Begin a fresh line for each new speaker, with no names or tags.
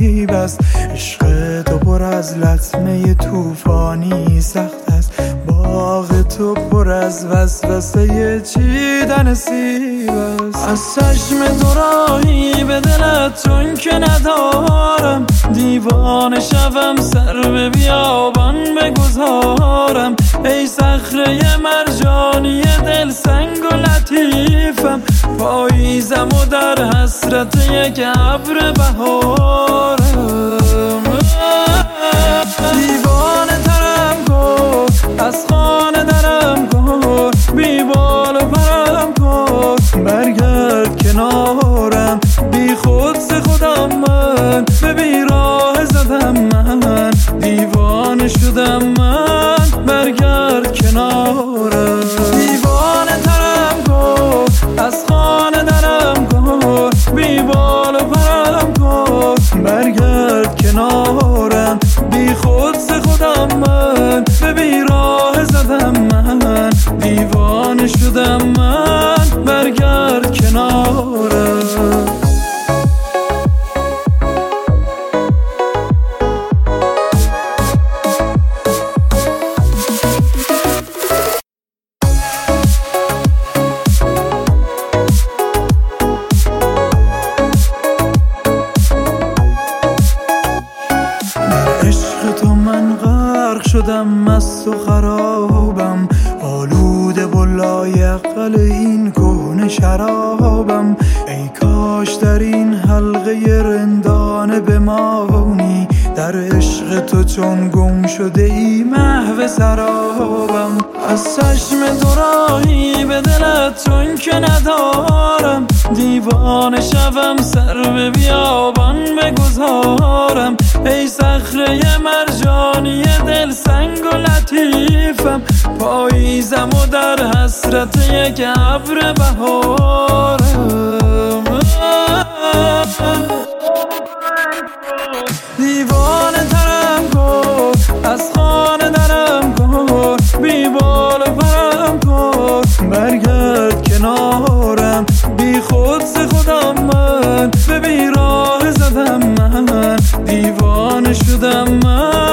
غریب است. عشق تو پر از لطمه توفانی سخت است. باغ تو پر از وسوسه چیدن سیب است. از چشم تو راهی به دلت چون که ندارم، دیوانه شوم سر به بیابان بگذارم. ای صخره مرجانی دل سنگ و لطیفم، پاییزم و در حسرت یک ابر بهارم. دیوانه ترم کن، از خانه درم کن، بی بال و پرم کن، برگرد کنارم. بی خود ز خودم من، به بیراه زدم من، دیوانه شدم من، برگرد کنارم. دیوانه ترم کن، از خانه درم کن، بی بال و پرم کن، برگرد کنارم. بی خود ز خودم من، به بیراه زدم من، دیوانه شدم من، برگرد کنارم. عشق تو من غرق شدم، مست و خرابم، آلوده و لایعقل این کهنه شرابم. ای کاش در این حلقه رندانه بمانی، در عشق تو چون گم شده ای محو سرابم. از چشم تو راهی به دلت چون که ندارم، دیوانه شوم سر به بیابان بگذارم. ای صخره مرجانی دل سنگ و لطیفم، پاییزم و در حسرت یک ابر بهارم. دیوانه ترم کن، از خانه درم کن، بی بال و پرم کن، برگرد کنارم. بی خود ز خودم من، به بیراه زدم من، دیوانه شدم من.